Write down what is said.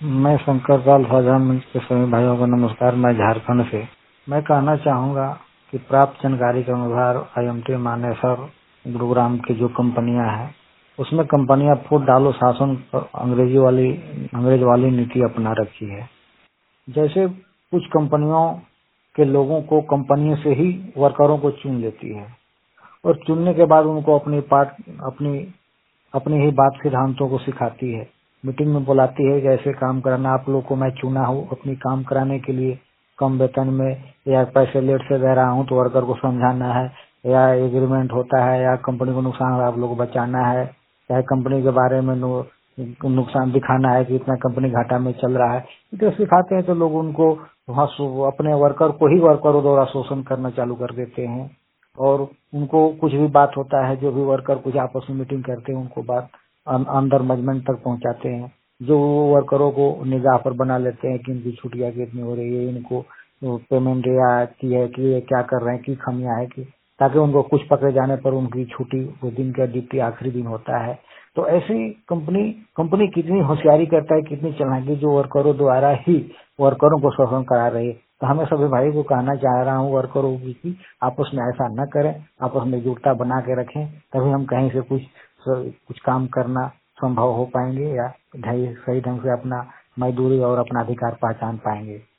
मैं शंकर पाल फौजान के सभी भाइयों को नमस्कार। मैं झारखंड से मैं कहना चाहूँगा कि प्राप्त जानकारी के अनुसार IMT मानेसर गुरुग्राम की जो कंपनियां हैं उसमें कंपनियां फूट डालो शासन पर अंग्रेज वाली नीति अपना रखी है। जैसे कुछ कंपनियों के लोगों को कंपनी से ही वर्करों को चुन लेती है और चुनने के बाद उनको अपनी ही बात सिद्धांतों को सिखाती है। मीटिंग में बुलाती है कैसे काम करना, आप लोग को मैं चुना हूँ अपनी काम कराने के लिए, कम वेतन में या पैसे लेट से दे रहा हूँ तो वर्कर को समझाना है, या एग्रीमेंट होता है या कंपनी को नुकसान हो आप लोग को बचाना है, चाहे कंपनी के बारे में नुकसान दिखाना है कि इतना कंपनी घाटा में चल रहा है। तो सिखाते हैं तो लोग उनको वहाँ अपने वर्कर को ही वर्करों द्वारा शोषण करना चालू कर देते हैं और उनको कुछ भी बात होता है, जो भी वर्कर कुछ आपस में मीटिंग करते हैं उनको बात अंदर मैनेजमेंट तक पहुंचाते हैं, जो वर्करों को निगाह पर बना लेते हैं कि इनकी छुट्टियां कितनी हो रही है, इनको पेमेंट की है कि ये क्या कर रहे हैं, की खामियां है कि, ताकि उनको कुछ पकड़े जाने पर उनकी छुट्टी वो दिन का ड्यूटी आखिरी दिन होता है। तो ऐसी कंपनी कितनी होशियारी करता है, कितनी चालाकी, जो वर्करों द्वारा ही वर्करों को शोषण करा रही है। तो हमें सभी भाई को कहना चाह रहा हूँ वर्करों की आपस में ऐसा न करें, आपस में एकजुटता बना के रखें, तभी हम कहीं से कुछ काम करना संभव हो पाएंगे या सही ढंग से अपना मजदूरी और अपना अधिकार पहचान पाएंगे।